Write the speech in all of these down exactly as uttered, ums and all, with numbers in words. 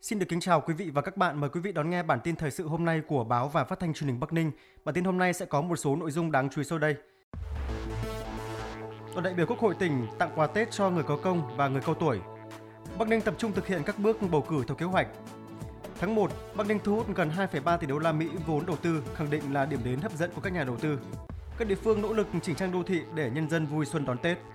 Xin được kính chào quý vị và các bạn. Mời quý vị đón nghe bản tin thời sự hôm nay của Báo và Phát thanh Truyền hình Bắc Ninh. Bản tin hôm nay sẽ có một số nội dung đáng chú ý sau đây. Đoàn đại biểu Quốc hội tỉnh tặng quà Tết cho người có công và người cao tuổi. Bắc Ninh tập trung thực hiện các bước bầu cử theo kế hoạch. Tháng một, Bắc Ninh thu hút gần hai phẩy ba tỷ đô la Mỹ vốn đầu tư, khẳng định là điểm đến hấp dẫn của các nhà đầu tư. Các địa phương nỗ lực chỉnh trang đô thị để nhân dân vui xuân đón Tết.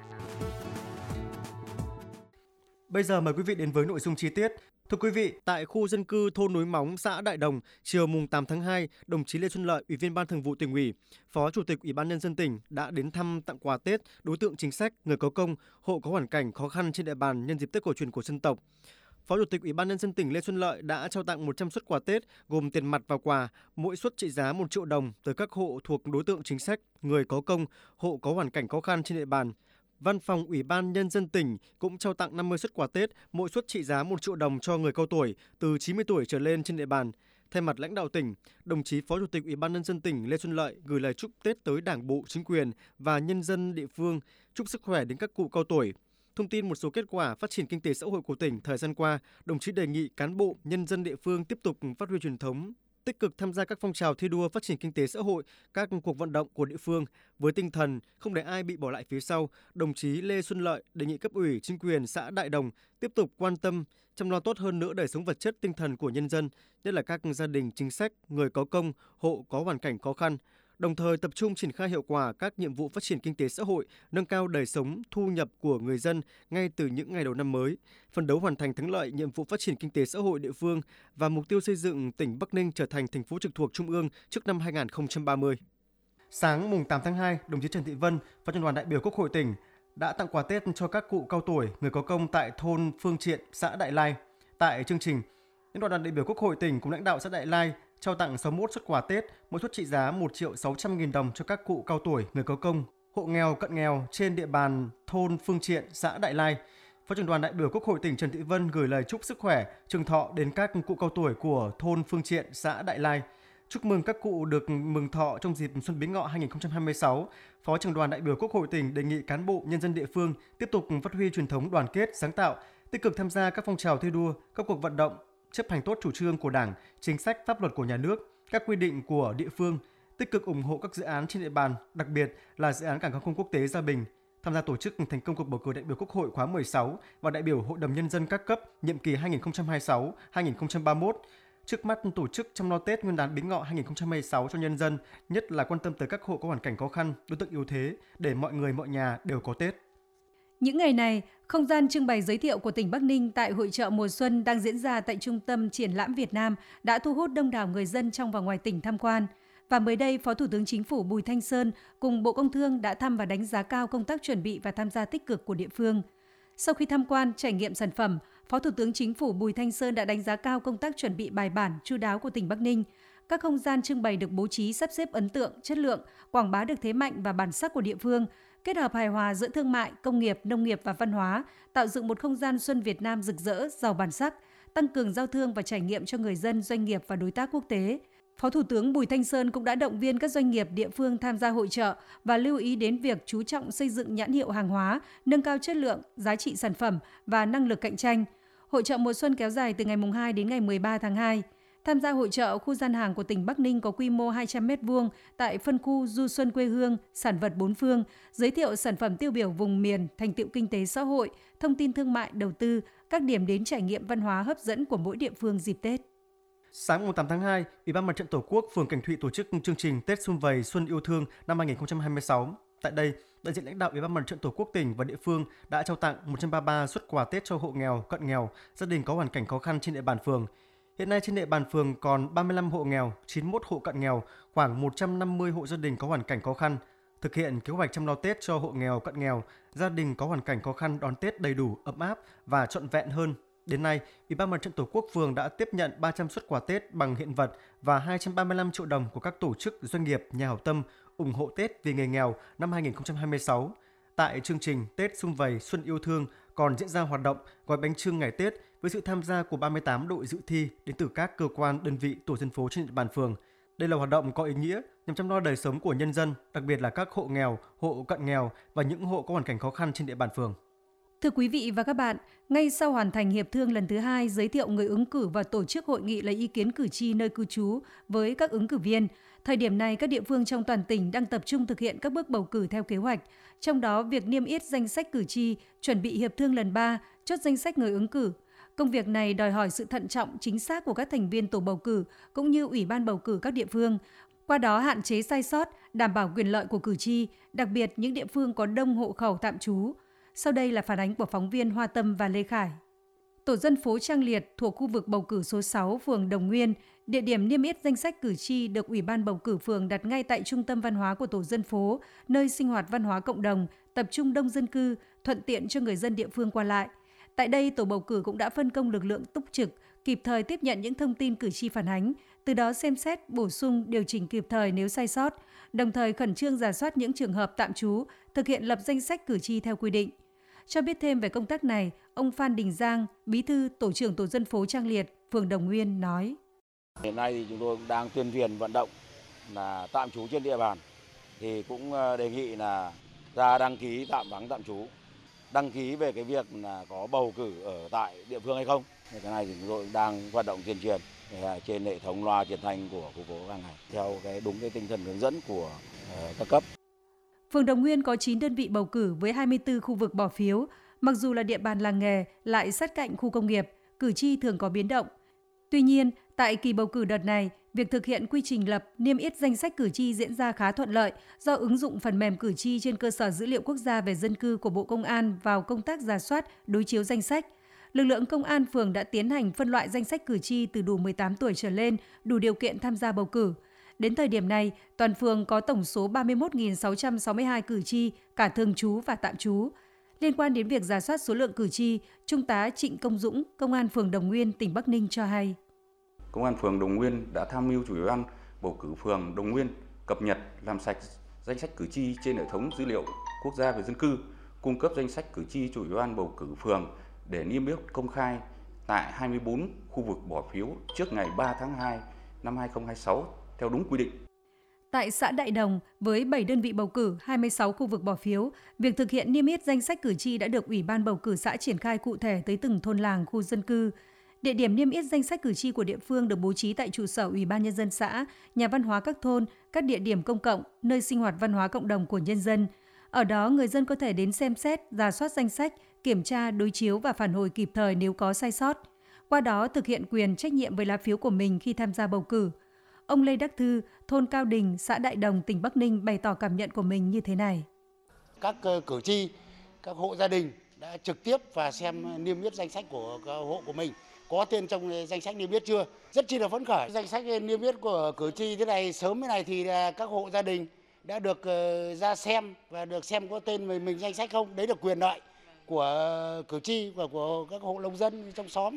Bây giờ mời quý vị đến với nội dung chi tiết. Thưa quý vị, tại khu dân cư thôn Núi Móng, xã Đại Đồng, chiều mùng tám tháng hai, đồng chí Lê Xuân Lợi, Ủy viên Ban Thường vụ Tỉnh ủy, Phó Chủ tịch Ủy ban Nhân dân tỉnh đã đến thăm tặng quà Tết đối tượng chính sách, người có công, hộ có hoàn cảnh khó khăn trên địa bàn nhân dịp Tết cổ truyền của dân tộc. Phó Chủ tịch Ủy ban Nhân dân tỉnh Lê Xuân Lợi đã trao tặng một trăm suất quà Tết gồm tiền mặt và quà, mỗi suất trị giá một triệu đồng tới các hộ thuộc đối tượng chính sách, người có công, hộ có hoàn cảnh khó khăn trên địa bàn. Văn phòng Ủy ban Nhân dân tỉnh cũng trao tặng năm mươi suất quà Tết, mỗi suất trị giá một triệu đồng cho người cao tuổi từ chín mươi tuổi trở lên trên địa bàn. Thay mặt lãnh đạo tỉnh, đồng chí Phó Chủ tịch Ủy ban Nhân dân tỉnh Lê Xuân Lợi gửi lời chúc Tết tới Đảng bộ, chính quyền và nhân dân địa phương, chúc sức khỏe đến các cụ cao tuổi. Thông tin một số kết quả phát triển kinh tế xã hội của tỉnh thời gian qua, đồng chí đề nghị cán bộ, nhân dân địa phương tiếp tục phát huy truyền thống, tích cực tham gia các phong trào thi đua phát triển kinh tế xã hội, các cuộc vận động của địa phương với tinh thần không để ai bị bỏ lại phía sau. Đồng chí Lê Xuân Lợi đề nghị cấp ủy, chính quyền xã Đại Đồng tiếp tục quan tâm, chăm lo tốt hơn nữa đời sống vật chất tinh thần của nhân dân, nhất là các gia đình chính sách, người có công, hộ có hoàn cảnh khó khăn. Đồng thời tập trung triển khai hiệu quả các nhiệm vụ phát triển kinh tế xã hội, nâng cao đời sống, thu nhập của người dân ngay từ những ngày đầu năm mới, phấn đấu hoàn thành thắng lợi nhiệm vụ phát triển kinh tế xã hội địa phương và mục tiêu xây dựng tỉnh Bắc Ninh trở thành thành phố trực thuộc Trung ương trước năm hai không ba mươi. Sáng mùng tám tháng hai, đồng chí Trần Thị Vân, Phó trưởng đoàn đại biểu Quốc hội tỉnh đã tặng quà Tết cho các cụ cao tuổi, người có công tại thôn Phương Triện, xã Đại Lai. Tại chương trình, những đoàn đại biểu Quốc hội tỉnh cùng lãnh đạo xã Đại Lai trao tặng sáu mươi mốt suất quà Tết, mỗi suất trị giá một triệu sáu trăm nghìn đồng cho các cụ cao tuổi, người có công, hộ nghèo, cận nghèo trên địa bàn thôn Phương Triện, xã Đại Lai. Phó trưởng đoàn đại biểu Quốc hội tỉnh Trần Thị Vân gửi lời chúc sức khỏe, trường thọ đến các cụ cao tuổi của thôn Phương Triện, xã Đại Lai. Chúc mừng các cụ được mừng thọ trong dịp Xuân Bính Ngọ hai không hai sáu. Phó trưởng đoàn đại biểu Quốc hội tỉnh đề nghị cán bộ, nhân dân địa phương tiếp tục phát huy truyền thống đoàn kết, sáng tạo, tích cực tham gia các phong trào thi đua, các cuộc vận động, chấp hành tốt chủ trương của Đảng, chính sách pháp luật của nhà nước, các quy định của địa phương, tích cực ủng hộ các dự án trên địa bàn, đặc biệt là dự án cảng hàng không quốc tế Gia Bình, tham gia tổ chức thành công cuộc bầu cử đại biểu Quốc hội khóa mười sáu và đại biểu Hội đồng Nhân dân các cấp nhiệm kỳ hai nghìn không trăm hai mươi sáu đến hai nghìn không trăm ba mươi mốt. Trước mắt tổ chức chăm lo Tết Nguyên đán Bính Ngọ hai nghìn không trăm hai mươi sáu cho nhân dân, nhất là quan tâm tới các hộ có hoàn cảnh khó khăn, đối tượng yếu thế để mọi người mọi nhà đều có Tết. Những ngày này, không gian trưng bày giới thiệu của tỉnh Bắc Ninh tại hội chợ mùa xuân đang diễn ra tại Trung tâm Triển lãm Việt Nam đã thu hút đông đảo người dân trong và ngoài tỉnh tham quan. Và mới đây, Phó Thủ tướng Chính phủ Bùi Thanh Sơn cùng Bộ Công Thương đã thăm và đánh giá cao công tác chuẩn bị và tham gia tích cực của địa phương. Sau khi tham quan, trải nghiệm sản phẩm, Phó Thủ tướng Chính phủ Bùi Thanh Sơn đã đánh giá cao công tác chuẩn bị bài bản, chu đáo của tỉnh Bắc Ninh. Các không gian trưng bày được bố trí sắp xếp ấn tượng, chất lượng, quảng bá được thế mạnh và bản sắc của địa phương, kết hợp hài hòa giữa thương mại, công nghiệp, nông nghiệp và văn hóa, tạo dựng một không gian xuân Việt Nam rực rỡ, giàu bản sắc, tăng cường giao thương và trải nghiệm cho người dân, doanh nghiệp và đối tác quốc tế. Phó Thủ tướng Bùi Thanh Sơn cũng đã động viên các doanh nghiệp địa phương tham gia hội chợ và lưu ý đến việc chú trọng xây dựng nhãn hiệu hàng hóa, nâng cao chất lượng, giá trị sản phẩm và năng lực cạnh tranh. Hội chợ mùa xuân kéo dài từ ngày mùng hai đến ngày mười ba tháng hai. Tham gia hội chợ, khu gian hàng của tỉnh Bắc Ninh có quy mô hai trăm mét vuông tại phân khu Du Xuân Quê Hương, sản vật bốn phương, giới thiệu sản phẩm tiêu biểu vùng miền, thành tựu kinh tế xã hội, thông tin thương mại, đầu tư, các điểm đến trải nghiệm văn hóa hấp dẫn của mỗi địa phương dịp Tết. Sáng mùng tám tháng hai, Ủy ban Mặt trận Tổ quốc phường Cảnh Thụy tổ chức chương trình Tết Sum Vầy Xuân Yêu Thương năm hai không hai sáu. Tại đây, đại diện lãnh đạo Ủy ban Mặt trận Tổ quốc tỉnh và địa phương đã trao tặng một trăm ba mươi ba suất quà Tết cho hộ nghèo, cận nghèo, gia đình có hoàn cảnh khó khăn trên địa bàn phường. Hiện nay trên địa bàn phường còn ba mươi lăm hộ nghèo, chín mươi mốt hộ cận nghèo, khoảng một trăm năm mươi hộ gia đình có hoàn cảnh khó khăn. Thực hiện kế hoạch chăm lo Tết cho hộ nghèo, cận nghèo, gia đình có hoàn cảnh khó khăn đón Tết đầy đủ, ấm áp và trọn vẹn hơn. Đến nay, Ủy ban Mặt trận Tổ quốc phường đã tiếp nhận ba trăm suất quà Tết bằng hiện vật và hai trăm ba mươi lăm triệu đồng của các tổ chức, doanh nghiệp, nhà hảo tâm ủng hộ Tết vì người nghèo năm hai không hai sáu. Tại chương trình Tết Sum Vầy Xuân Yêu Thương còn diễn ra hoạt động gói bánh chưng ngày Tết với sự tham gia của ba mươi tám đội dự thi đến từ các cơ quan, đơn vị, tổ dân phố trên địa bàn phường. Đây là hoạt động có ý nghĩa nhằm chăm lo đời sống của nhân dân, đặc biệt là các hộ nghèo, hộ cận nghèo và những hộ có hoàn cảnh khó khăn trên địa bàn phường. Thưa quý vị và các bạn, ngay sau hoàn thành hiệp thương lần thứ hai giới thiệu người ứng cử và tổ chức hội nghị lấy ý kiến cử tri nơi cư trú với các ứng cử viên, thời điểm này các địa phương trong toàn tỉnh đang tập trung thực hiện các bước bầu cử theo kế hoạch. Trong đó, việc niêm yết danh sách cử tri, chuẩn bị hiệp thương lần ba, chốt danh sách người ứng cử. Công việc này đòi hỏi sự thận trọng, chính xác của các thành viên tổ bầu cử cũng như Ủy ban bầu cử các địa phương. Qua đó hạn chế sai sót, đảm bảo quyền lợi của cử tri, đặc biệt những địa phương có đông hộ khẩu tạm trú. Sau đây là phản ánh của phóng viên Hoa Tâm và Lê Khải. Tổ dân phố Trang Liệt thuộc khu vực bầu cử số sáu, phường Đồng Nguyên, địa điểm niêm yết danh sách cử tri được Ủy ban bầu cử phường đặt ngay tại trung tâm văn hóa của tổ dân phố, nơi sinh hoạt văn hóa cộng đồng, tập trung đông dân cư, thuận tiện cho người dân địa phương qua lại. Tại đây, tổ bầu cử cũng đã phân công lực lượng túc trực, kịp thời tiếp nhận những thông tin cử tri phản ánh, từ đó xem xét, bổ sung, điều chỉnh kịp thời nếu sai sót, đồng thời khẩn trương rà soát những trường hợp tạm trú, thực hiện lập danh sách cử tri theo quy định. Cho biết thêm về công tác này, ông Phan Đình Giang, bí thư tổ trưởng tổ dân phố Trang Liệt, phường Đồng Nguyên nói: Hiện nay thì chúng tôi cũng đang tuyên truyền vận động là tạm trú trên địa bàn, thì cũng đề nghị là ra đăng ký tạm vắng tạm trú, đăng ký về cái việc là có bầu cử ở tại địa phương hay không. Cái này thì chúng tôi đang vận động tuyên truyền trên hệ thống loa truyền thanh của khu phố hàng ngày theo cái đúng cái tinh thần hướng dẫn của uh, các cấp. Phường Đồng Nguyên có chín đơn vị bầu cử với hai mươi tư khu vực bỏ phiếu. Mặc dù là địa bàn làng nghề, lại sát cạnh khu công nghiệp, cử tri thường có biến động. Tuy nhiên, tại kỳ bầu cử đợt này, việc thực hiện quy trình lập, niêm yết danh sách cử tri diễn ra khá thuận lợi do ứng dụng phần mềm cử tri trên cơ sở dữ liệu quốc gia về dân cư của Bộ Công an vào công tác rà soát, đối chiếu danh sách. Lực lượng công an phường đã tiến hành phân loại danh sách cử tri từ đủ mười tám tuổi trở lên, đủ điều kiện tham gia bầu cử. Đến thời điểm này, toàn phường có tổng số ba mươi mốt nghìn sáu trăm sáu mươi hai cử tri, cả thường trú và tạm trú. Liên quan đến việc rà soát số lượng cử tri, Trung tá Trịnh Công Dũng, Công an phường Đồng Nguyên, tỉnh Bắc Ninh cho hay: Công an phường Đồng Nguyên đã tham mưu Chủ ủy ban bầu cử phường Đồng Nguyên cập nhật, làm sạch danh sách cử tri trên hệ thống dữ liệu quốc gia về dân cư, cung cấp danh sách cử tri Chủ ủy ban bầu cử phường để niêm yết công khai tại hai mươi bốn khu vực bỏ phiếu trước ngày ba tháng hai năm hai nghìn không trăm hai mươi sáu theo đúng quy định. Tại xã Đại Đồng, với bảy đơn vị bầu cử, hai mươi sáu khu vực bỏ phiếu, việc thực hiện niêm yết danh sách cử tri đã được Ủy ban bầu cử xã triển khai cụ thể tới từng thôn làng, khu dân cư. Địa điểm niêm yết danh sách cử tri của địa phương được bố trí tại trụ sở Ủy ban Nhân dân xã, nhà văn hóa các thôn, các địa điểm công cộng, nơi sinh hoạt văn hóa cộng đồng của nhân dân. Ở đó, người dân có thể đến xem xét, rà soát danh sách, kiểm tra, đối chiếu và phản hồi kịp thời nếu có sai sót. Qua đó, thực hiện quyền trách nhiệm với lá phiếu của mình khi tham gia bầu cử. Ông Lê Đắc Thư, thôn Cao Đình, xã Đại Đồng, tỉnh Bắc Ninh bày tỏ cảm nhận của mình như thế này. Các cử tri, các hộ gia đình đã trực tiếp và xem niêm yết danh sách của hộ của mình có tên trong danh sách niêm yết chưa, rất chi là phấn khởi. Danh sách niêm yết của cử tri thế này sớm thế này thì các hộ gia đình đã được ra xem và được xem có tên mình, mình danh sách không. Đấy là quyền lợi của cử tri và của các hộ nông dân trong xóm.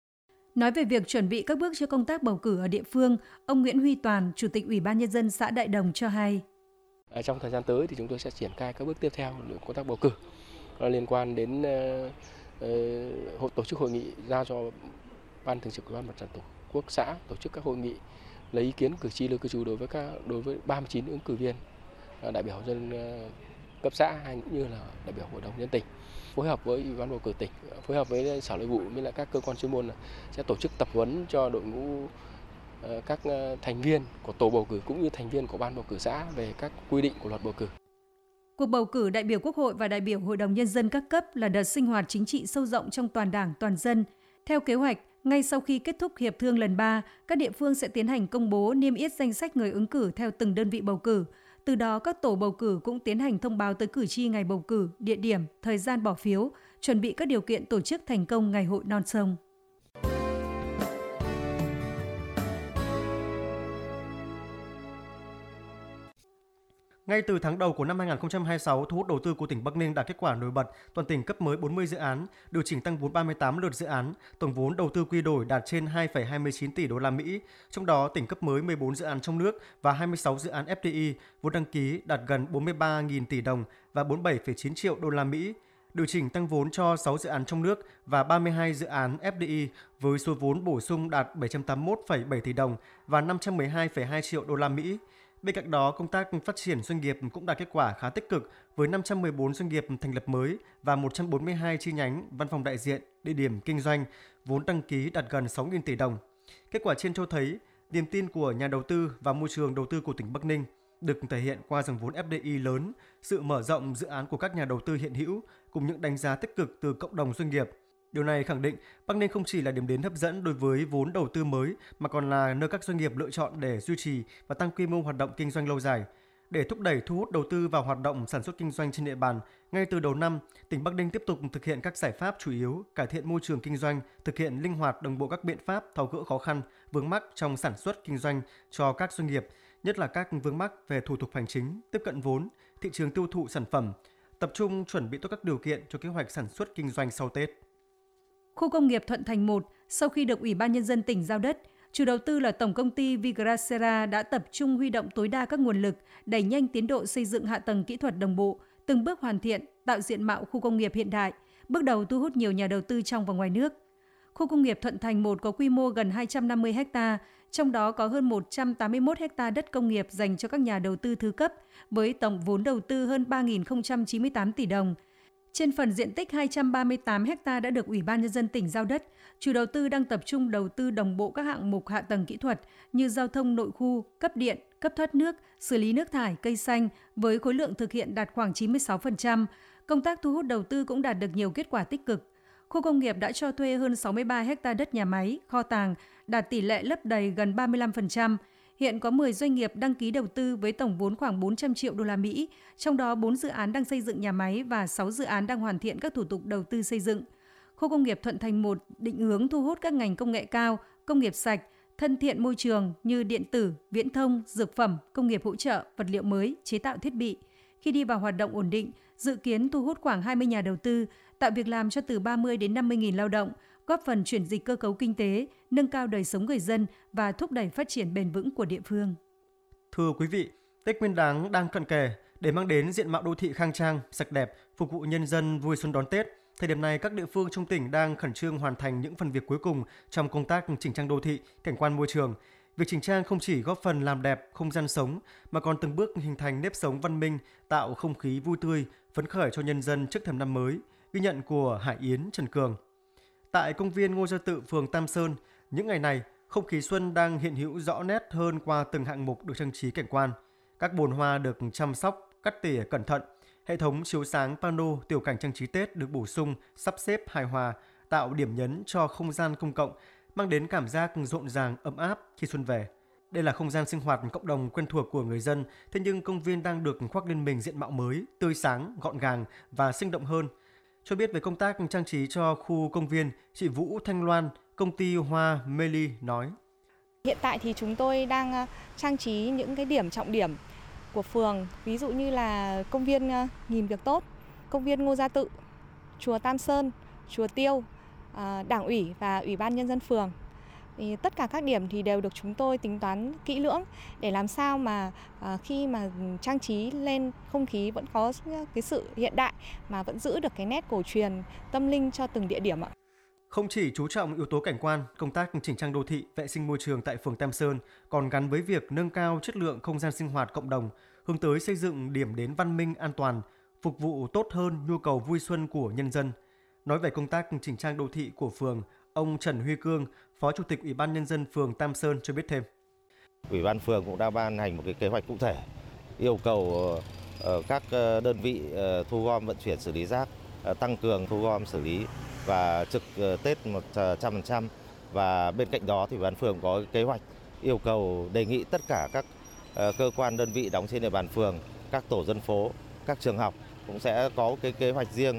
Nói về việc chuẩn bị các bước cho công tác bầu cử ở địa phương, ông Nguyễn Huy Toàn, Chủ tịch Ủy ban Nhân dân xã Đại Đồng cho hay: Trong thời gian tới thì chúng tôi sẽ triển khai các bước tiếp theo của công tác bầu cử liên quan đến uh, uh, tổ chức hội nghị giao cho Ban Thường trực Ủy ban Mặt trận Tổ quốc xã tổ chức các hội nghị lấy ý kiến cử tri nơi cư trú đối với các đối với ba mươi chín ứng cử viên uh, đại biểu dân uh, cấp xã hay cũng như là đại biểu hội đồng nhân tỉnh, phối hợp với Ủy ban bầu cử tỉnh, phối hợp với Sở Nội vụ với lại các cơ quan chuyên môn sẽ tổ chức tập huấn cho đội ngũ các thành viên của tổ bầu cử cũng như thành viên của ban bầu cử xã về các quy định của luật bầu cử. Cuộc bầu cử đại biểu Quốc hội và đại biểu Hội đồng Nhân dân các cấp là đợt sinh hoạt chính trị sâu rộng trong toàn Đảng, toàn dân. Theo kế hoạch, ngay sau khi kết thúc hiệp thương lần ba, các địa phương sẽ tiến hành công bố niêm yết danh sách người ứng cử theo từng đơn vị bầu cử. Từ đó, các tổ bầu cử cũng tiến hành thông báo tới cử tri ngày bầu cử, địa điểm, thời gian bỏ phiếu, chuẩn bị các điều kiện tổ chức thành công ngày hội non sông. Ngay từ tháng đầu của năm hai nghìn không trăm hai mươi sáu, thu hút đầu tư của tỉnh Bắc Ninh đạt kết quả nổi bật, toàn tỉnh cấp mới bốn mươi dự án, điều chỉnh tăng vốn ba mươi tám lượt dự án, tổng vốn đầu tư quy đổi đạt trên hai phẩy hai mươi chín tỷ đô la Mỹ. Trong đó, tỉnh cấp mới mười bốn dự án trong nước và hai mươi sáu dự án ép đê i, vốn đăng ký đạt gần bốn mươi ba nghìn tỷ đồng và bốn mươi bảy phẩy chín triệu đô la Mỹ. Điều chỉnh tăng vốn cho sáu dự án trong nước và ba mươi hai dự án ép đê i với số vốn bổ sung đạt bảy trăm tám mươi mốt phẩy bảy tỷ đồng và năm trăm mười hai phẩy hai triệu đô la Mỹ. Bên cạnh đó, công tác phát triển doanh nghiệp cũng đạt kết quả khá tích cực với năm trăm mười bốn doanh nghiệp thành lập mới và một trăm bốn mươi hai chi nhánh, văn phòng đại diện, địa điểm kinh doanh, vốn đăng ký đạt gần sáu nghìn tỷ đồng. Kết quả trên cho thấy niềm tin của nhà đầu tư và môi trường đầu tư của tỉnh Bắc Ninh được thể hiện qua dòng vốn ép đê i lớn, sự mở rộng dự án của các nhà đầu tư hiện hữu cùng những đánh giá tích cực từ cộng đồng doanh nghiệp. Điều này khẳng định Bắc Ninh không chỉ là điểm đến hấp dẫn đối với vốn đầu tư mới mà còn là nơi các doanh nghiệp lựa chọn để duy trì và tăng quy mô hoạt động kinh doanh lâu dài. Để thúc đẩy thu hút đầu tư vào hoạt động sản xuất kinh doanh trên địa bàn, ngay từ đầu năm, tỉnh Bắc Ninh tiếp tục thực hiện các giải pháp chủ yếu cải thiện môi trường kinh doanh, thực hiện linh hoạt đồng bộ các biện pháp tháo gỡ khó khăn, vướng mắc trong sản xuất kinh doanh cho các doanh nghiệp, nhất là các vướng mắc về thủ tục hành chính, tiếp cận vốn, thị trường tiêu thụ sản phẩm, tập trung chuẩn bị tốt các điều kiện cho kế hoạch sản xuất kinh doanh sau Tết. Khu công nghiệp Thuận Thành một, sau khi được Ủy ban Nhân dân tỉnh giao đất, chủ đầu tư là Tổng công ty Vigracera đã tập trung huy động tối đa các nguồn lực, đẩy nhanh tiến độ xây dựng hạ tầng kỹ thuật đồng bộ, từng bước hoàn thiện, tạo diện mạo khu công nghiệp hiện đại, bước đầu thu hút nhiều nhà đầu tư trong và ngoài nước. Khu công nghiệp Thuận Thành một có quy mô gần hai trăm năm mươi ha, trong đó có hơn một trăm tám mươi mốt ha đất công nghiệp dành cho các nhà đầu tư thứ cấp, với tổng vốn đầu tư hơn ba nghìn không trăm chín mươi tám tỷ đồng. Trên phần diện tích hai trăm ba mươi tám ha đã được Ủy ban Nhân dân tỉnh giao đất, chủ đầu tư đang tập trung đầu tư đồng bộ các hạng mục hạ tầng kỹ thuật như giao thông nội khu, cấp điện, cấp thoát nước, xử lý nước thải, cây xanh với khối lượng thực hiện đạt khoảng chín mươi sáu phần trăm. Công tác thu hút đầu tư cũng đạt được nhiều kết quả tích cực. Khu công nghiệp đã cho thuê hơn sáu mươi ba ha đất nhà máy, kho tàng, đạt tỷ lệ lấp đầy gần ba mươi lăm phần trăm. Hiện có mười doanh nghiệp đăng ký đầu tư với tổng vốn khoảng bốn trăm triệu đô la Mỹ, trong đó bốn dự án đang xây dựng nhà máy và sáu dự án đang hoàn thiện các thủ tục đầu tư xây dựng. Khu công nghiệp Thuận Thành một định hướng thu hút các ngành công nghệ cao, công nghiệp sạch, thân thiện môi trường như điện tử, viễn thông, dược phẩm, công nghiệp hỗ trợ, vật liệu mới, chế tạo thiết bị. Khi đi vào hoạt động ổn định, dự kiến thu hút khoảng hai mươi nhà đầu tư, tạo việc làm cho từ ba mươi đến năm mươi nghìn lao động, góp phần chuyển dịch cơ cấu kinh tế, nâng cao đời sống người dân và thúc đẩy phát triển bền vững của địa phương. Thưa quý vị, Tết Nguyên đán đang cận kề, để mang đến diện mạo đô thị khang trang, sạch đẹp, phục vụ nhân dân vui xuân đón Tết. Thời điểm này, các địa phương trong tỉnh đang khẩn trương hoàn thành những phần việc cuối cùng trong công tác chỉnh trang đô thị, cảnh quan môi trường. Việc chỉnh trang không chỉ góp phần làm đẹp không gian sống mà còn từng bước hình thành nếp sống văn minh, tạo không khí vui tươi, phấn khởi cho nhân dân trước thềm năm mới. Ghi nhận của Hải Yến, Trần Cường. Tại công viên Ngô Gia Tự, phường Tam Sơn, những ngày này, không khí xuân đang hiện hữu rõ nét hơn qua từng hạng mục được trang trí cảnh quan. Các bồn hoa được chăm sóc, cắt tỉa cẩn thận. Hệ thống chiếu sáng pano tiểu cảnh trang trí Tết được bổ sung, sắp xếp hài hòa, tạo điểm nhấn cho không gian công cộng, mang đến cảm giác rộn ràng, ấm áp khi xuân về. Đây là không gian sinh hoạt cộng đồng quen thuộc của người dân, thế nhưng công viên đang được khoác lên mình diện mạo mới, tươi sáng, gọn gàng và sinh động hơn. Cho biết về công tác trang trí cho khu công viên, chị Vũ Thanh Loan, công ty Hoa Meli nói. Hiện tại thì chúng tôi đang trang trí những cái điểm trọng điểm của phường, ví dụ như là công viên Nghìn Việc Tốt, công viên Ngô Gia Tự, chùa Tam Sơn, chùa Tiêu, Đảng ủy và Ủy ban Nhân dân phường. Thì tất cả các điểm thì đều được chúng tôi tính toán kỹ lưỡng để làm sao mà à, khi mà trang trí lên không khí vẫn có cái sự hiện đại mà vẫn giữ được cái nét cổ truyền tâm linh cho từng địa điểm ạ. Không chỉ chú trọng yếu tố cảnh quan, công tác chỉnh trang đô thị, vệ sinh môi trường tại phường Tam Sơn còn gắn với việc nâng cao chất lượng không gian sinh hoạt cộng đồng, hướng tới xây dựng điểm đến văn minh an toàn, phục vụ tốt hơn nhu cầu vui xuân của nhân dân. Nói về công tác chỉnh trang đô thị của phường, ông Trần Huy Cương, Phó Chủ tịch Ủy ban Nhân dân phường Tam Sơn cho biết thêm. Ủy ban phường cũng đã ban hành một cái kế hoạch cụ thể, yêu cầu các đơn vị thu gom vận chuyển xử lý rác tăng cường thu gom xử lý và trực Tết một trăm phần trăm. Và bên cạnh đó thì Ủy ban phường có kế hoạch yêu cầu đề nghị tất cả các cơ quan đơn vị đóng trên địa bàn phường, các tổ dân phố, các trường học cũng sẽ có cái kế hoạch riêng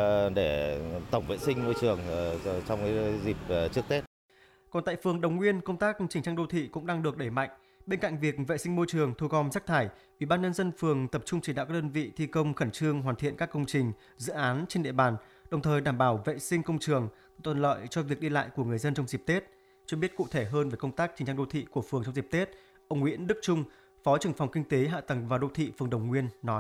để tổng vệ sinh môi trường trong cái dịp trước Tết. Còn tại phường Đồng Nguyên, công tác chỉnh trang đô thị cũng đang được đẩy mạnh. Bên cạnh việc vệ sinh môi trường, thu gom rác thải, Ủy ban Nhân dân phường tập trung chỉ đạo các đơn vị thi công khẩn trương hoàn thiện các công trình, dự án trên địa bàn, đồng thời đảm bảo vệ sinh công trường, thuận lợi cho việc đi lại của người dân trong dịp Tết. Cho biết cụ thể hơn về công tác chỉnh trang đô thị của phường trong dịp Tết, ông Nguyễn Đức Trung, Phó trưởng phòng Kinh tế, Hạ tầng và Đô thị phường Đồng Nguyên nói.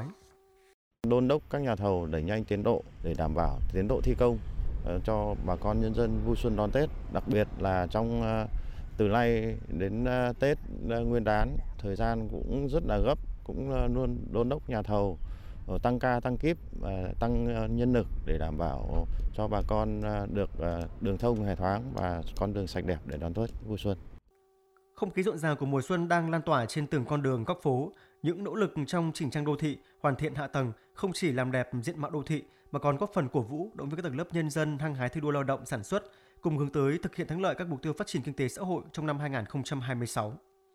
Đôn đốc các nhà thầu đẩy nhanh tiến độ để đảm bảo tiến độ thi công cho bà con nhân dân vui xuân đón Tết, đặc biệt là trong Từ nay đến Tết Nguyên đán, thời gian cũng rất là gấp, cũng luôn đôn đốc nhà thầu tăng ca, tăng kíp và tăng nhân lực để đảm bảo cho bà con được đường thông hề thoáng và con đường sạch đẹp để đón Tết vui xuân. Không khí rộn ràng của mùa xuân đang lan tỏa trên từng con đường góc phố. Những nỗ lực trong chỉnh trang đô thị, hoàn thiện hạ tầng không chỉ làm đẹp diện mạo đô thị mà còn góp phần cổ vũ động viên các tầng lớp nhân dân hăng hái thi đua lao động sản xuất, cùng hướng tới thực hiện thắng lợi các mục tiêu phát triển kinh tế xã hội trong năm hai không hai sáu.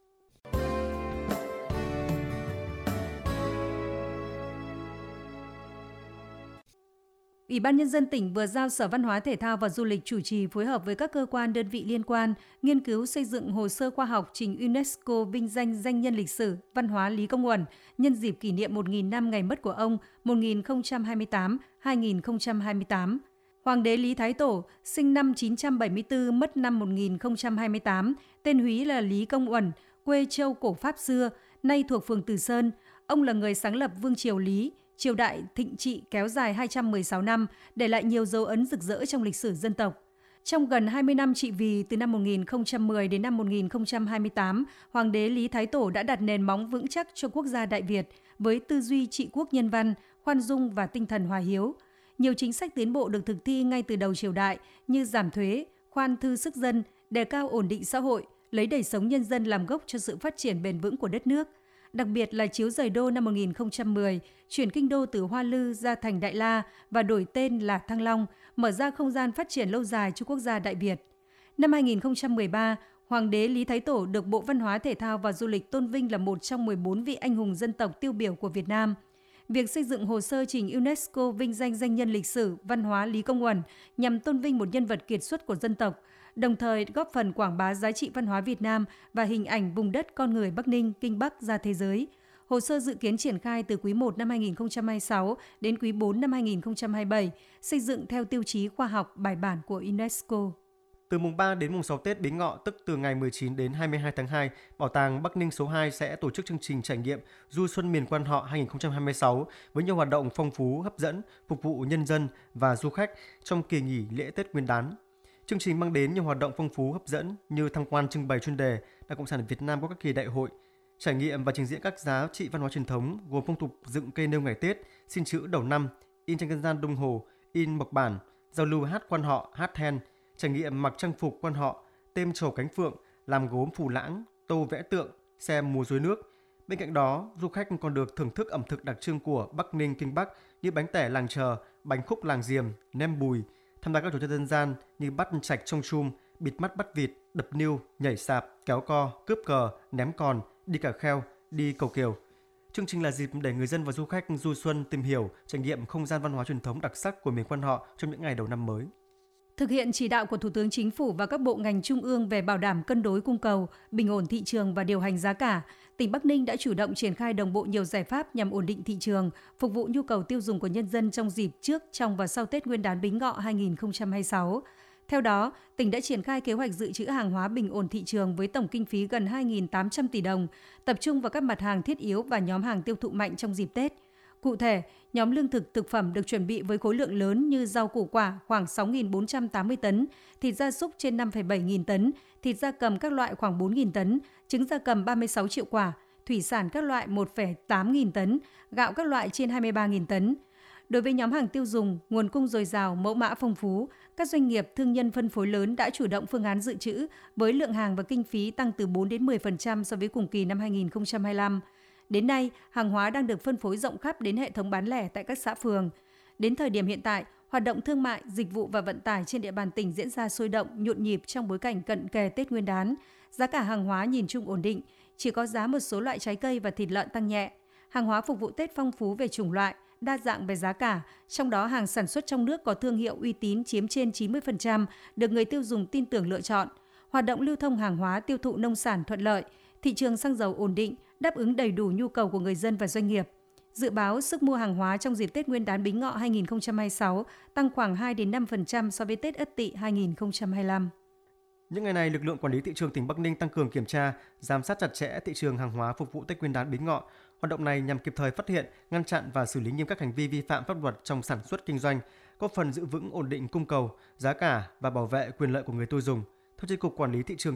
Ủy ban Nhân dân tỉnh vừa giao Sở Văn hóa Thể thao và Du lịch chủ trì phối hợp với các cơ quan đơn vị liên quan nghiên cứu xây dựng hồ sơ khoa học trình UNESCO vinh danh danh nhân lịch sử văn hóa Lý Công Uẩn nhân dịp kỷ niệm một nghìn năm ngày mất của ông một nghìn không trăm hai mươi tám đến hai nghìn không trăm hai mươi tám. Hoàng đế Lý Thái Tổ, sinh năm chín trăm bảy mươi tư, mất năm một nghìn không trăm hai mươi tám, tên húy là Lý Công Uẩn, quê Châu cổ Pháp xưa, nay thuộc phường Từ Sơn. Ông là người sáng lập Vương triều Lý, triều đại thịnh trị kéo dài hai trăm mười sáu năm, để lại nhiều dấu ấn rực rỡ trong lịch sử dân tộc. Trong gần hai mươi năm trị vì, từ năm một nghìn không trăm mười đến năm một nghìn không trăm hai mươi tám, Hoàng đế Lý Thái Tổ đã đặt nền móng vững chắc cho quốc gia Đại Việt với tư duy trị quốc nhân văn, khoan dung và tinh thần hòa hiếu. Nhiều chính sách tiến bộ được thực thi ngay từ đầu triều đại như giảm thuế, khoan thư sức dân, đề cao ổn định xã hội, lấy đời sống nhân dân làm gốc cho sự phát triển bền vững của đất nước. Đặc biệt là chiếu rời đô năm một nghìn không trăm mười, chuyển kinh đô từ Hoa Lư ra thành Đại La và đổi tên là Thăng Long, mở ra không gian phát triển lâu dài cho quốc gia Đại Việt. Năm hai nghìn không trăm mười ba, Hoàng đế Lý Thái Tổ được Bộ Văn hóa Thể thao và Du lịch tôn vinh là một trong mười bốn vị anh hùng dân tộc tiêu biểu của Việt Nam. Việc xây dựng hồ sơ trình UNESCO vinh danh danh nhân lịch sử văn hóa Lý Công Uẩn nhằm tôn vinh một nhân vật kiệt xuất của dân tộc, đồng thời góp phần quảng bá giá trị văn hóa Việt Nam và hình ảnh vùng đất con người Bắc Ninh, Kinh Bắc ra thế giới. Hồ sơ dự kiến triển khai từ quý một năm hai nghìn không trăm hai mươi sáu đến quý bốn năm hai nghìn không trăm hai mươi bảy, xây dựng theo tiêu chí khoa học bài bản của UNESCO. Từ mùng ba đến mùng sáu Tết Bính Ngọ, tức từ ngày mười chín đến hai mươi hai tháng hai, Bảo tàng Bắc Ninh số hai sẽ tổ chức chương trình trải nghiệm Du xuân miền Quan họ hai nghìn không trăm hai mươi sáu với nhiều hoạt động phong phú, hấp dẫn, phục vụ nhân dân và du khách trong kỳ nghỉ lễ Tết Nguyên đán. Chương trình mang đến nhiều hoạt động phong phú hấp dẫn như tham quan trưng bày chuyên đề Đảng Cộng sản Việt Nam có các kỳ đại hội, trải nghiệm và trình diễn các giá trị văn hóa truyền thống gồm phong tục dựng cây nêu ngày Tết, xin chữ đầu năm, in tranh dân gian Đông Hồ, in mộc bản, giao lưu hát quan họ, hát then, trải nghiệm mặc trang phục quan họ, têm trầu cánh phượng, làm gốm phù lãng, tô vẽ tượng, xem múa rối nước. Bên cạnh đó, du khách còn được thưởng thức ẩm thực đặc trưng của Bắc Ninh, Kinh Bắc như bánh tẻ làng Chờ, bánh khúc làng Diềm, nem bùi, tham gia các trò chơi dân gian như bắt trạch trong chum, bịt mắt bắt vịt, đập niêu, nhảy sạp, kéo co, cướp cờ, ném còn, đi cà kheo, đi cầu kiều. Chương trình là dịp để người dân và du khách du xuân tìm hiểu, trải nghiệm không gian văn hóa truyền thống đặc sắc của miền Quan họ trong những ngày đầu năm mới. Thực hiện chỉ đạo của Thủ tướng Chính phủ và các bộ ngành trung ương về bảo đảm cân đối cung cầu, bình ổn thị trường và điều hành giá cả, tỉnh Bắc Ninh đã chủ động triển khai đồng bộ nhiều giải pháp nhằm ổn định thị trường, phục vụ nhu cầu tiêu dùng của nhân dân trong dịp trước, trong và sau Tết Nguyên đán Bính Ngọ hai nghìn không trăm hai mươi sáu. Theo đó, tỉnh đã triển khai kế hoạch dự trữ hàng hóa bình ổn thị trường với tổng kinh phí gần hai nghìn tám trăm tỷ đồng, tập trung vào các mặt hàng thiết yếu và nhóm hàng tiêu thụ mạnh trong dịp Tết. Cụ thể, nhóm lương thực thực phẩm được chuẩn bị với khối lượng lớn như rau củ quả khoảng sáu nghìn bốn trăm tám mươi tấn, thịt gia súc trên năm phẩy bảy nghìn tấn, thịt gia cầm các loại khoảng bốn nghìn tấn, trứng gia cầm ba mươi sáu triệu quả, thủy sản các loại một phẩy tám nghìn tấn, gạo các loại trên hai mươi ba nghìn tấn. Đối với nhóm hàng tiêu dùng, nguồn cung dồi dào, mẫu mã phong phú, các doanh nghiệp thương nhân phân phối lớn đã chủ động phương án dự trữ với lượng hàng và kinh phí tăng từ bốn đến mười phần trăm so với cùng kỳ năm hai nghìn không trăm hai mươi lăm. Đến nay, hàng hóa đang được phân phối rộng khắp đến hệ thống bán lẻ tại các xã phường. Đến thời điểm hiện tại, hoạt động thương mại, dịch vụ và vận tải trên địa bàn tỉnh diễn ra sôi động, nhộn nhịp trong bối cảnh cận kề Tết Nguyên đán. Giá cả hàng hóa nhìn chung ổn định, chỉ có giá một số loại trái cây và thịt lợn tăng nhẹ. Hàng hóa phục vụ Tết phong phú về chủng loại, đa dạng về giá cả, trong đó hàng sản xuất trong nước có thương hiệu uy tín chiếm trên chín mươi phần trăm, được người tiêu dùng tin tưởng lựa chọn. Hoạt động lưu thông hàng hóa, tiêu thụ nông sản thuận lợi, thị trường xăng dầu ổn định, đáp ứng đầy đủ nhu cầu của người dân và doanh nghiệp. Dự báo sức mua hàng hóa trong dịp Tết Nguyên đán Bính Ngọ hai nghìn không trăm hai mươi sáu tăng khoảng hai đến năm phần trăm so với Tết Ất Tỵ hai nghìn không trăm hai mươi lăm. Những ngày này, lực lượng quản lý thị trường tỉnh Bắc Ninh tăng cường kiểm tra, giám sát chặt chẽ thị trường hàng hóa phục vụ Tết Nguyên đán Bính Ngọ. Hoạt động này nhằm kịp thời phát hiện, ngăn chặn và xử lý nghiêm các hành vi vi phạm pháp luật trong sản xuất kinh doanh, góp phần giữ vững ổn định cung cầu, giá cả và bảo vệ quyền lợi của người tiêu dùng. Theo Chi cục Quản lý thị trường tỉnh,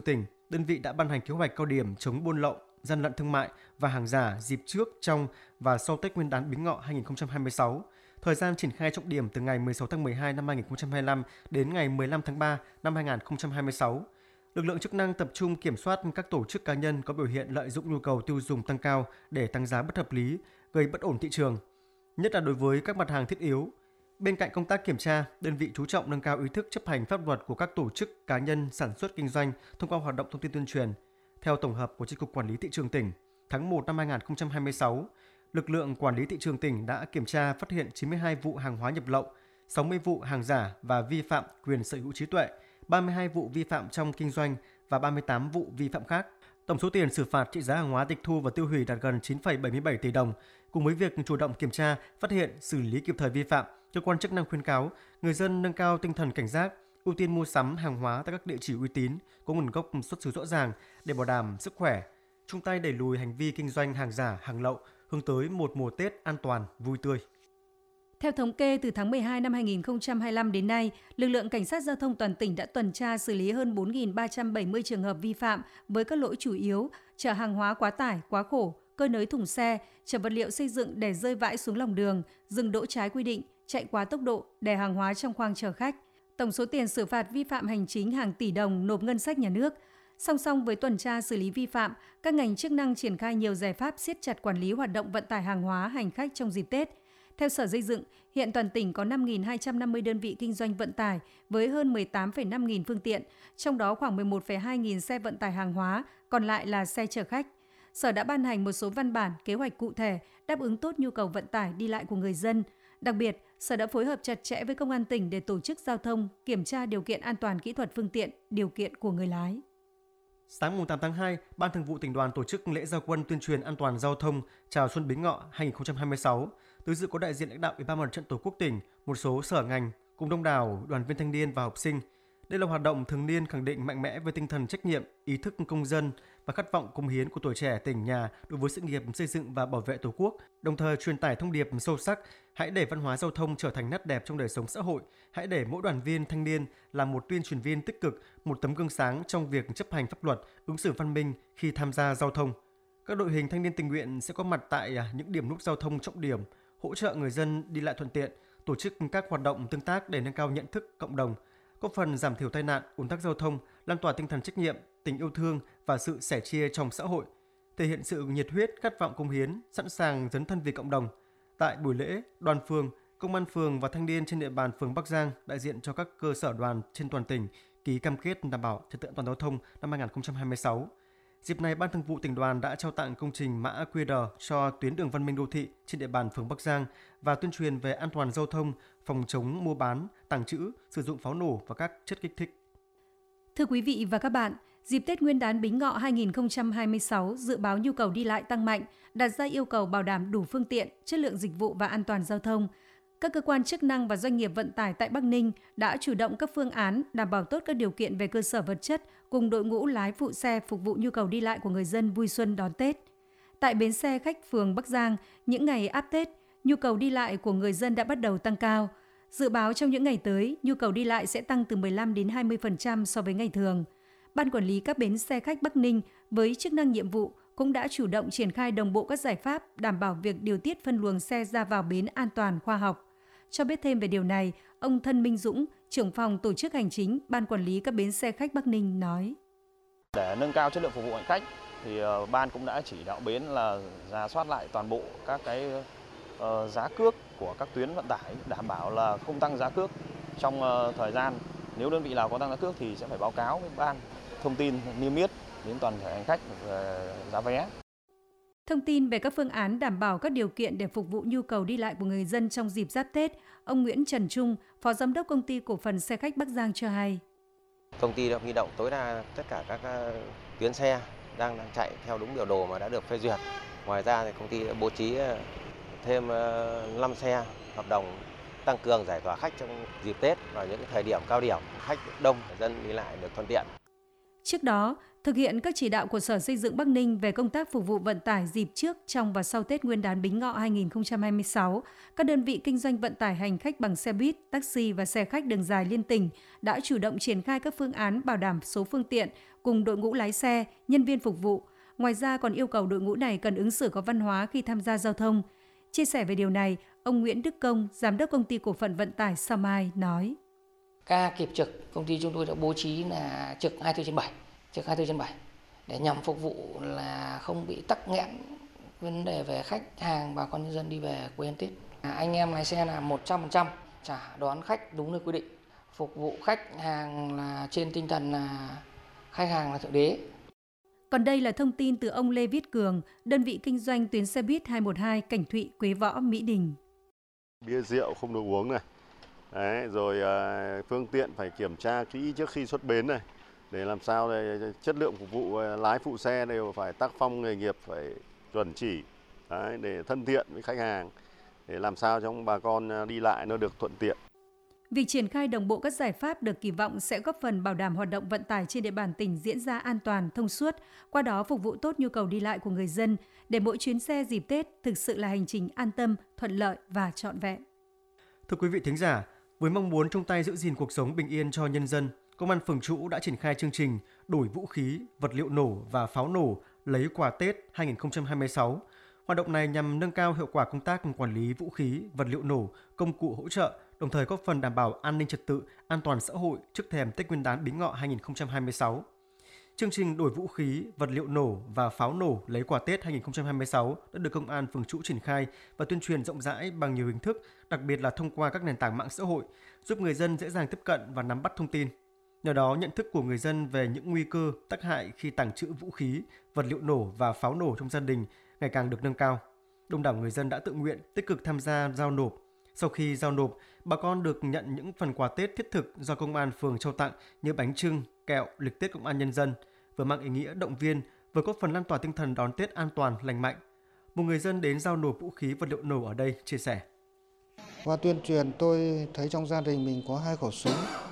đơn vị đã ban hành kế hoạch cao điểm chống buôn lậu, gian lận thương mại và hàng giả dịp trước, trong và sau Tết Nguyên đán Bính Ngọ hai không hai sáu. Thời gian triển khai trọng điểm từ ngày mười sáu tháng mười hai năm hai không hai lăm đến ngày mười lăm tháng ba năm hai không hai sáu. Lực lượng chức năng tập trung kiểm soát các tổ chức cá nhân có biểu hiện lợi dụng nhu cầu tiêu dùng tăng cao để tăng giá bất hợp lý, gây bất ổn thị trường, nhất là đối với các mặt hàng thiết yếu. Bên cạnh công tác kiểm tra, đơn vị chú trọng nâng cao ý thức chấp hành pháp luật của các tổ chức cá nhân sản xuất kinh doanh thông qua hoạt động thông tin tuyên truyền. Theo tổng hợp của Chi cục Quản lý thị trường tỉnh, tháng một năm hai không hai sáu, lực lượng quản lý thị trường tỉnh đã kiểm tra phát hiện chín mươi hai vụ hàng hóa nhập lậu, sáu mươi vụ hàng giả và vi phạm quyền sở hữu trí tuệ, ba mươi hai vụ vi phạm trong kinh doanh và ba mươi tám vụ vi phạm khác. Tổng số tiền xử phạt trị giá hàng hóa tịch thu và tiêu hủy đạt gần chín phẩy bảy mươi bảy tỷ đồng. Cùng với việc chủ động kiểm tra, phát hiện, xử lý kịp thời vi phạm, cơ quan chức năng khuyến cáo người dân nâng cao tinh thần cảnh giác, ưu tiên mua sắm hàng hóa tại các địa chỉ uy tín, có nguồn gốc xuất xứ rõ ràng để bảo đảm sức khỏe, chung tay đẩy lùi hành vi kinh doanh hàng giả, hàng lậu, hướng tới một mùa Tết an toàn, vui tươi. Theo thống kê, từ tháng mười hai năm hai không hai lăm đến nay, lực lượng Cảnh sát Giao thông toàn tỉnh đã tuần tra xử lý hơn bốn nghìn ba trăm bảy mươi trường hợp vi phạm với các lỗi chủ yếu: chở hàng hóa quá tải, quá khổ, cơi nới thùng xe, chở vật liệu xây dựng để rơi vãi xuống lòng đường, dừng đỗ trái quy định, chạy quá tốc độ, để hàng hóa trong khoang chở khách. Tổng số tiền xử phạt vi phạm hành chính hàng tỷ đồng nộp ngân sách nhà nước. Song song với tuần tra xử lý vi phạm, các ngành chức năng triển khai nhiều giải pháp siết chặt quản lý hoạt động vận tải hàng hóa hành khách trong dịp Tết. Theo Sở Xây dựng, hiện toàn tỉnh có năm nghìn hai trăm năm mươi đơn vị kinh doanh vận tải với hơn mười tám phẩy năm nghìn phương tiện, trong đó khoảng mười một phẩy hai nghìn xe vận tải hàng hóa, còn lại là xe chở khách. Sở đã ban hành một số văn bản, kế hoạch cụ thể đáp ứng tốt nhu cầu vận tải đi lại của người dân. Đặc biệt, Sở đã phối hợp chặt chẽ với Công an tỉnh để tổ chức giao thông, kiểm tra điều kiện an toàn kỹ thuật phương tiện, điều kiện của người lái. Sáng tám tháng hai, Ban Thường vụ Tỉnh đoàn tổ chức lễ ra quân tuyên truyền an toàn giao thông chào Xuân Bính Ngọ hai không hai sáu. Tới dự có đại diện lãnh đạo Ủy ban Mặt trận Tổ quốc tỉnh, một số sở ngành cùng đông đảo đoàn viên thanh niên và học sinh. Đây là hoạt động thường niên khẳng định mạnh mẽ về tinh thần trách nhiệm, ý thức công dân và khát vọng cống hiến của tuổi trẻ tỉnh nhà đối với sự nghiệp xây dựng và bảo vệ Tổ quốc, đồng thời truyền tải thông điệp sâu sắc: hãy để văn hóa giao thông trở thành nét đẹp trong đời sống xã hội, hãy để mỗi đoàn viên thanh niên là một tuyên truyền viên tích cực, một tấm gương sáng trong việc chấp hành pháp luật, ứng xử văn minh khi tham gia giao thông. Các đội hình thanh niên tình nguyện sẽ có mặt tại những điểm nút giao thông trọng điểm, hỗ trợ người dân đi lại thuận tiện, tổ chức các hoạt động tương tác để nâng cao nhận thức cộng đồng, góp phần giảm thiểu tai nạn, ùn tắc giao thông, lan tỏa tinh thần trách nhiệm, tình yêu thương và sự sẻ chia trong xã hội, thể hiện sự nhiệt huyết, khát vọng cống hiến, sẵn sàng dấn thân vì cộng đồng. Tại buổi lễ, đoàn phường, công an phường và thanh niên trên địa bàn phường Bắc Giang đại diện cho các cơ sở đoàn trên toàn tỉnh ký cam kết đảm bảo trật tự an toàn giao thông năm hai không hai sáu. Dịp này, Ban Thường vụ Tỉnh đoàn đã trao tặng công trình mã quy rờ cho tuyến đường văn minh đô thị trên địa bàn phường Bắc Giang và tuyên truyền về an toàn giao thông, phòng chống mua bán, tàng trữ, sử dụng pháo nổ và các chất kích thích. Thưa quý vị và các bạn, dịp Tết Nguyên đán Bính Ngọ hai không hai sáu dự báo nhu cầu đi lại tăng mạnh, đặt ra yêu cầu bảo đảm đủ phương tiện, chất lượng dịch vụ và an toàn giao thông. Các cơ quan chức năng và doanh nghiệp vận tải tại Bắc Ninh đã chủ động các phương án đảm bảo tốt các điều kiện về cơ sở vật chất cùng đội ngũ lái phụ xe phục vụ nhu cầu đi lại của người dân vui xuân đón Tết. Tại bến xe khách phường Bắc Giang, những ngày áp Tết, nhu cầu đi lại của người dân đã bắt đầu tăng cao. Dự báo trong những ngày tới, nhu cầu đi lại sẽ tăng từ mười lăm đến hai mươi phần trăm so với ngày thường. Ban quản lý các bến xe khách Bắc Ninh với chức năng nhiệm vụ cũng đã chủ động triển khai đồng bộ các giải pháp đảm bảo việc điều tiết phân luồng xe ra vào bến an toàn, khoa học. Cho biết thêm về điều này, ông Thân Minh Dũng, trưởng phòng tổ chức hành chính Ban quản lý các bến xe khách Bắc Ninh nói: Để nâng cao chất lượng phục vụ hành khách thì ban cũng đã chỉ đạo bến là rà soát lại toàn bộ các cái uh, giá cước của các tuyến vận tải, đảm bảo là không tăng giá cước trong uh, thời gian. Nếu đơn vị nào có tăng giá cước thì sẽ phải báo cáo với ban, thông tin niêm yết đến toàn thể hành khách về giá vé. Thông tin về các phương án đảm bảo các điều kiện để phục vụ nhu cầu đi lại của người dân trong dịp Giáp Tết, ông Nguyễn Trần Trung, Phó Giám đốc Công ty Cổ phần Xe khách Bắc Giang cho hay. Công ty đã huy động tối đa tất cả các tuyến xe đang, đang chạy theo đúng biểu đồ mà đã được phê duyệt. Ngoài ra thì công ty đã bố trí thêm năm xe hợp đồng tăng cường giải tỏa khách trong dịp Tết và những thời điểm cao điểm khách đông, dân đi lại được thuận tiện. Trước đó, thực hiện các chỉ đạo của Sở Xây dựng Bắc Ninh về công tác phục vụ vận tải dịp trước, trong và sau Tết Nguyên đán Bính Ngọ hai nghìn không trăm hai mươi sáu, các đơn vị kinh doanh vận tải hành khách bằng xe buýt, taxi và xe khách đường dài liên tỉnh đã chủ động triển khai các phương án bảo đảm số phương tiện cùng đội ngũ lái xe, nhân viên phục vụ. Ngoài ra còn yêu cầu đội ngũ này cần ứng xử có văn hóa khi tham gia giao thông. Chia sẻ về điều này, ông Nguyễn Đức Công, Giám đốc Công ty Cổ phần Vận tải Sao Mai nói: Ca kiệp trực, công ty chúng tôi đã bố trí là trực hai mươi tư trên bảy, trực hai mươi tư trên bảy để nhằm phục vụ là không bị tắc nghẽn vấn đề về khách hàng và con nhân dân đi về quê ăn Tết. À, anh em lái xe là một trăm phần trăm trả đón khách đúng nơi quy định, phục vụ khách hàng là trên tinh thần là khách hàng là thượng đế. Còn đây là thông tin từ ông Lê Viết Cường, đơn vị kinh doanh tuyến xe buýt hai một hai Cảnh Thụy, Quế Võ, Mỹ Đình. Bia rượu không được uống này. Đấy, rồi à, phương tiện phải kiểm tra kỹ trước khi xuất bến này, để làm sao để chất lượng phục vụ lái phụ xe đều phải tác phong nghề nghiệp phải chuẩn chỉ, đấy, để thân thiện với khách hàng, để làm sao cho bà con đi lại nó được thuận tiện. Việc triển khai đồng bộ các giải pháp được kỳ vọng sẽ góp phần bảo đảm hoạt động vận tải trên địa bàn tỉnh diễn ra an toàn, thông suốt, qua đó phục vụ tốt nhu cầu đi lại của người dân, để mỗi chuyến xe dịp Tết thực sự là hành trình an tâm, thuận lợi và trọn vẹn. Thưa quý vị thính giả, với mong muốn chung tay giữ gìn cuộc sống bình yên cho nhân dân, Công an phường Trũ đã triển khai chương trình đổi vũ khí, vật liệu nổ và pháo nổ lấy quà Tết hai nghìn không trăm hai mươi sáu. Hoạt động này nhằm nâng cao hiệu quả công tác quản lý vũ khí, vật liệu nổ, công cụ hỗ trợ, đồng thời góp phần đảm bảo an ninh trật tự, an toàn xã hội trước thềm Tết Nguyên đán Bính Ngọ hai nghìn không trăm hai mươi sáu. Chương trình đổi vũ khí, vật liệu nổ và pháo nổ lấy quà Tết hai nghìn không trăm hai mươi sáu đã được Công an phường Trũ triển khai và tuyên truyền rộng rãi bằng nhiều hình thức, đặc biệt là thông qua các nền tảng mạng xã hội, giúp người dân dễ dàng tiếp cận và nắm bắt thông tin. Nhờ đó, nhận thức của người dân về những nguy cơ, tác hại khi tàng trữ vũ khí, vật liệu nổ và pháo nổ trong gia đình ngày càng được nâng cao. Đông đảo người dân đã tự nguyện tích cực tham gia giao nộp. Sau khi giao nộp, bà con được nhận những phần quà Tết thiết thực do Công an phường trao tặng như bánh chưng, kẹo, lịch Tết Công an Nhân dân, vừa mang ý nghĩa động viên, vừa góp phần lan tỏa tinh thần đón Tết an toàn, lành mạnh. Một người dân đến giao nộp vũ khí vật liệu nổ ở đây chia sẻ: Qua tuyên truyền tôi thấy trong gia đình mình có hai khẩu súng.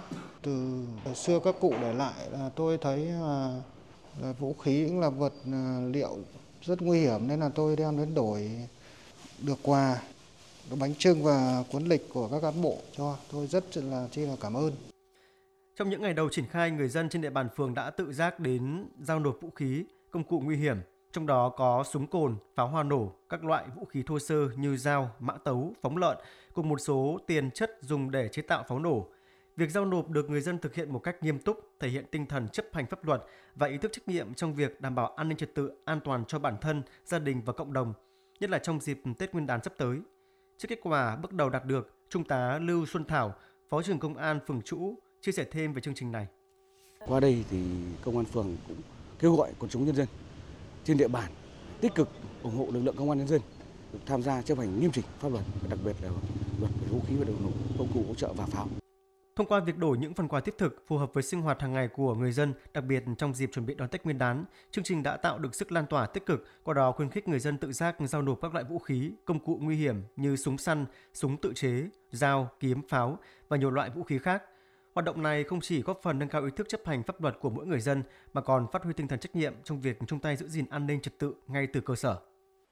Từ xưa các cụ để lại là tôi thấy là, là vũ khí cũng là vật liệu rất nguy hiểm, nên là tôi đem đến đổi được quà, được bánh chưng và cuốn lịch của các cán bộ cho. Tôi rất là chi là cảm ơn. Trong những ngày đầu triển khai, người dân trên địa bàn phường đã tự giác đến giao nộp vũ khí, công cụ nguy hiểm, trong đó có súng cồn, pháo hoa nổ, các loại vũ khí thô sơ như dao, mã tấu, phóng lợn, cùng một số tiền chất dùng để chế tạo pháo nổ. Việc giao nộp được người dân thực hiện một cách nghiêm túc, thể hiện tinh thần chấp hành pháp luật và ý thức trách nhiệm trong việc đảm bảo an ninh trật tự, an toàn cho bản thân, gia đình và cộng đồng, nhất là trong dịp Tết Nguyên đán sắp tới. Trước kết quả bước đầu đạt được, Trung tá Lưu Xuân Thảo, Phó trưởng Công an phường Trũ chia sẻ thêm về chương trình này. Qua đây thì Công an phường cũng kêu gọi quần chúng nhân dân trên địa bàn tích cực ủng hộ lực lượng Công an Nhân dân tham gia chấp hành nghiêm chỉnh pháp luật, đặc biệt là luật về vũ khí vật liệu nổ, công cụ hỗ trợ và pháo. Thông qua việc đổi những phần quà thiết thực phù hợp với sinh hoạt hàng ngày của người dân, đặc biệt trong dịp chuẩn bị đón Tết Nguyên đán, chương trình đã tạo được sức lan tỏa tích cực, qua đó khuyến khích người dân tự giác giao nộp các loại vũ khí, công cụ nguy hiểm như súng săn, súng tự chế, dao, kiếm, pháo và nhiều loại vũ khí khác. Hoạt động này không chỉ góp phần nâng cao ý thức chấp hành pháp luật của mỗi người dân, mà còn phát huy tinh thần trách nhiệm trong việc chung tay giữ gìn an ninh trật tự ngay từ cơ sở.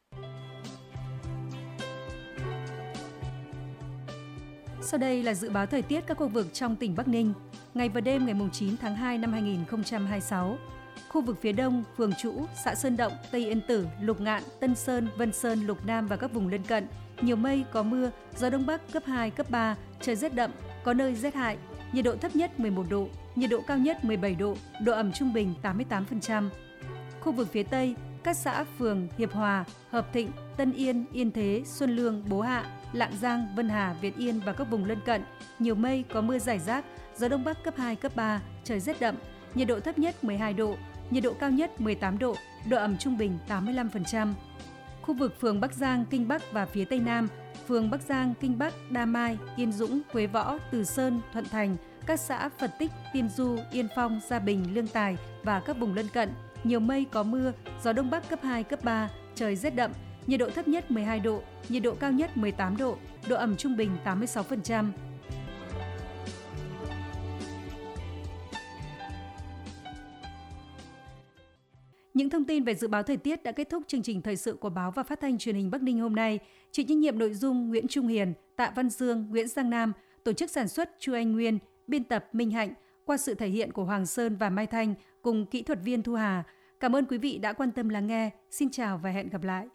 Sau đây là dự báo thời tiết các khu vực trong tỉnh Bắc Ninh. Ngày và đêm ngày chín tháng hai năm hai nghìn không trăm hai mươi sáu. Khu vực phía đông, phường Trũ, xã Sơn Động, Tây Yên Tử, Lục Ngạn, Tân Sơn, Vân Sơn, Lục Nam và các vùng lân cận. Nhiều mây, có mưa, gió đông bắc cấp hai, cấp ba, trời rét đậm, có nơi rét hại. Nhiệt độ thấp nhất mười một độ, nhiệt độ cao nhất mười bảy độ, độ ẩm trung bình tám mươi tám phần trăm. Khu vực phía tây, các xã phường Hiệp Hòa, Hợp Thịnh, Tân Yên, Yên Thế, Xuân Lương, Bố Hạ, Lạng Giang, Vân Hà, Việt Yên và các vùng lân cận, nhiều mây, có mưa rải rác, gió đông bắc cấp hai, cấp ba, trời rét đậm, nhiệt độ thấp nhất mười hai độ, nhiệt độ cao nhất mười tám độ, độ ẩm trung bình tám mươi lăm phần trăm. Khu vực phường Bắc Giang, Kinh Bắc và phía tây nam, phường Bắc Giang, Kinh Bắc, Đa Mai, Yên Dũng, Quế Võ, Từ Sơn, Thuận Thành, các xã Phật Tích, Tiên Du, Yên Phong, Gia Bình, Lương Tài và các vùng lân cận, nhiều mây, có mưa, gió đông bắc cấp hai, cấp ba, trời rét đậm, nhiệt độ thấp nhất mười hai độ, nhiệt độ cao nhất mười tám độ, độ ẩm trung bình tám mươi sáu phần trăm. Những thông tin về dự báo thời tiết đã kết thúc chương trình thời sự của báo và phát thanh truyền hình Bắc Ninh hôm nay. Chịu trách nhiệm nội dung Nguyễn Trung Hiền, Tạ Văn Dương, Nguyễn Giang Nam, tổ chức sản xuất Chu Anh Nguyên, biên tập Minh Hạnh, qua sự thể hiện của Hoàng Sơn và Mai Thanh cùng kỹ thuật viên Thu Hà. Cảm ơn quý vị đã quan tâm lắng nghe. Xin chào và hẹn gặp lại.